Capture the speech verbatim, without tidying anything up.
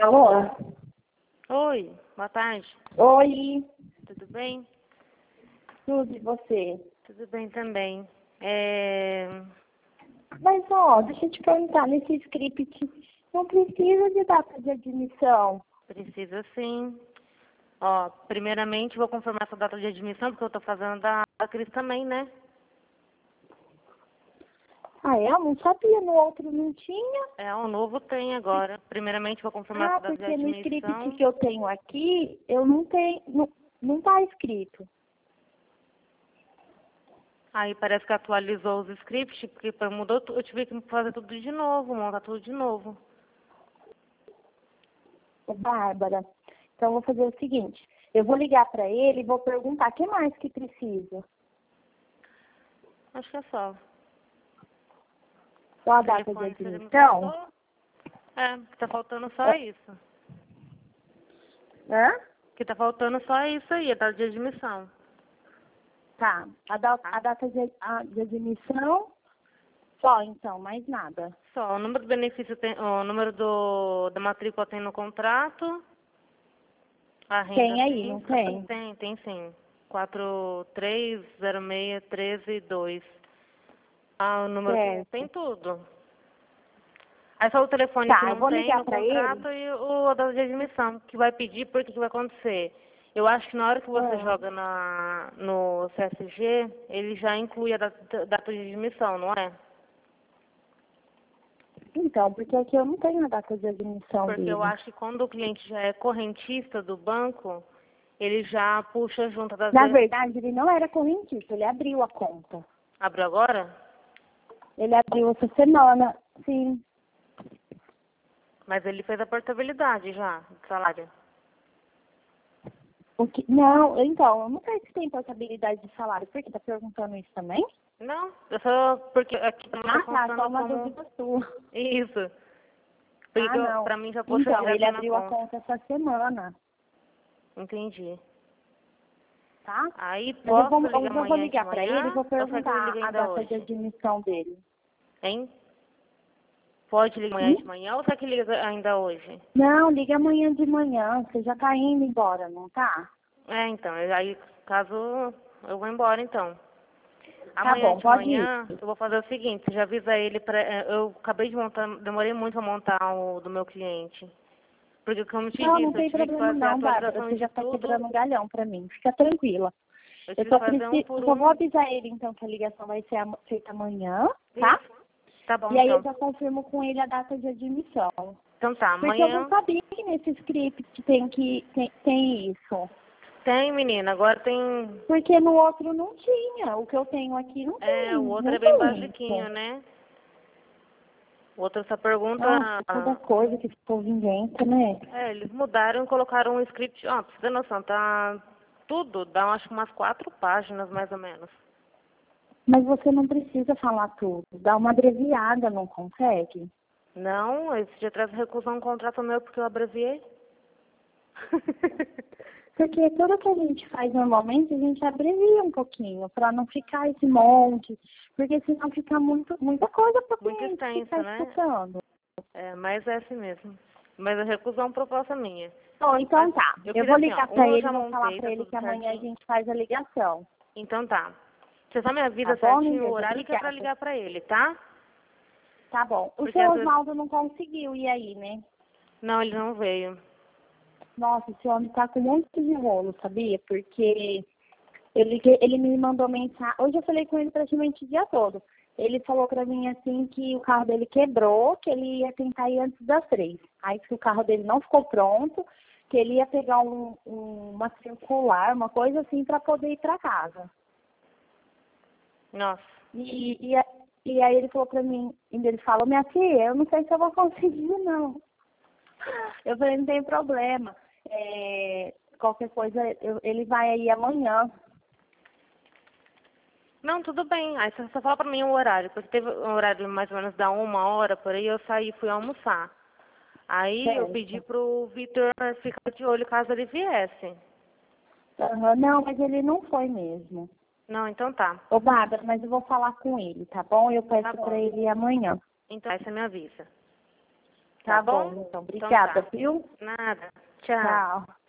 Alô? Oi, boa tarde. Oi, Tudo bem? tudo e você? Tudo bem também. É... Mas, ó, deixa eu te perguntar, nesse script não precisa de data de admissão. Precisa sim. Ó, primeiramente vou confirmar essa data de admissão, porque eu tô fazendo da, da Cris também, né? Ah, é? Eu não sabia, no outro não tinha. É, o novo tem agora. Primeiramente vou confirmar Ah, essa data de porque no script admissão. que eu tenho aqui, eu não tenho, não, não tá escrito. Aí parece que atualizou os scripts, porque mudou, tu- eu tive que fazer tudo de novo, montar tudo de novo. Ô, Bárbara, então eu vou fazer o seguinte, eu vou ligar pra ele e vou perguntar, o que mais que precisa? Acho que é só. Só a O data de telefone você já me admissão? passou? É, tá faltando só Ah, isso. hã? Que tá faltando só isso aí, a data de admissão. Tá, a, da- Tá? a data de, a- de admissão, só então, mais nada. Só, o número do benefício tem, o número do, da matrícula tem no contrato, a renda Tem aí, tem, não tem? tem, tem sim. quatro três zero seis treze dois. Ah, o número do, Certo. tem tudo. Aí só o telefone que Tá, eu não vou tem ligar no pra ele. contrato e o a data de admissão, que vai pedir porque que vai acontecer. Eu acho que na hora que você Ah, joga na, no C S G, ele já inclui a data, data de admissão, não é? então, porque aqui eu não tenho a data de admissão Porque eu dele. acho que quando o cliente já é correntista do banco, ele já puxa junto das Na vezes. verdade, ele não era correntista, ele abriu a conta. Abriu agora? Ele abriu essa semana, sim. Mas ele fez a portabilidade já, do salário. O que, não, então, eu não sei se tem portabilidade de salário. Por que tá perguntando isso também? Não, eu só porque aqui também tá Ah, tá, só funcionando uma como dúvida sua. isso. Porque Ah, eu, não. pra mim já puxa Então, ele direto na abriu a conta. conta essa semana, Entendi. tá? Aí Mas eu posso vou, ligar eu vou amanhã de ligar pra ele e manhã vou ou será que ele perguntar liga a ainda data de hoje? admissão dele. Hein? Pode ligar amanhã de Hum? manhã ou será que ele liga ainda hoje? Não, liga amanhã de manhã. Você já tá indo embora, não tá? É, então, aí caso eu vou embora então. Tá Amanhã bom, de pode ir. manhã eu vou fazer o seguinte, você já avisa ele pra. eh, Eu acabei de montar, demorei muito a montar o do meu cliente. Porque como eu te Não, não disse, eu tem tive que problema fazer a não, Bárbara. atualização Você de já tá tudo, quebrando um galhão pra mim. Fica tranquila. eu Eu tive que só fazer um preciso, por eu só vou um. avisar ele então que a ligação vai ser am- feita amanhã, tá? Isso. Tá bom E aí eu então. já confirmo com ele a data de admissão. Então tá, Porque eu não amanhã sabia que nesse script tem que tem, tem isso. tem, menina, agora tem. Porque no outro não tinha. O que eu tenho aqui não É, o tem. outro Não é bem tem basiquinho, isso. né? O outro só pergunta. Nossa, cada coisa que esse povo inventa, né? É, eles mudaram e colocaram um script. Ó, pra você ter noção, tá tudo, dá acho que umas quatro páginas mais ou menos. Mas você não precisa falar tudo. Dá uma abreviada, não consegue? Não, esse dia atrás recusou um contrato meu porque eu abreviei. Porque tudo que a gente faz normalmente, a gente abrevia um pouquinho, para não ficar esse monte. Porque senão fica muito, muita coisa para o Muito cliente ficar extenso, né? escutando. É, mas é assim mesmo. Mas eu recusou uma proposta minha. Bom, Mas então tá. eu Eu fiz vou assim, ó, ligar para um eu ele já e vou falar montei, para tá ele tudo que amanhã a certinho. gente faz a ligação. Então tá. Você só me Tá avisa bom, certinho o lindeza? horário que é pra Obrigada. ligar pra ele, tá? Tá bom. O Porque seu às vezes. Oswaldo não conseguiu ir aí, né? Não, ele não veio. Nossa, esse homem tá com um monte de rolo, sabia? Porque eu liguei, ele me mandou mensagem. Hoje eu falei com ele praticamente o dia todo. Ele falou pra mim assim que o carro dele quebrou, que ele ia tentar ir antes das três. Aí que o carro dele não ficou pronto, que ele ia pegar um, um- uma circular, uma coisa assim, pra poder ir pra casa. Nossa. E, e, a- e aí ele falou pra mim, ainda ele falou, minha filha, eu não sei se eu vou conseguir, não. Eu falei, não tem problema. É, qualquer coisa, eu- ele vai aí amanhã. Não, tudo bem. Aí você só fala pra mim o horário, porque teve um horário mais ou menos da uma hora, por aí eu saí e fui almoçar. Aí eu pedi Certo. pro Vitor ficar de olho caso ele viesse. Aham, não, mas ele não foi mesmo. Não, então tá. Ô, Bárbara, mas eu vou falar com ele, tá bom? Eu Tá peço bom. pra ele ir amanhã. Então aí você me avisa. Tá, Tá bom, bom? então. Então Obrigada, tá. viu? Nada. Tchau. Tchau.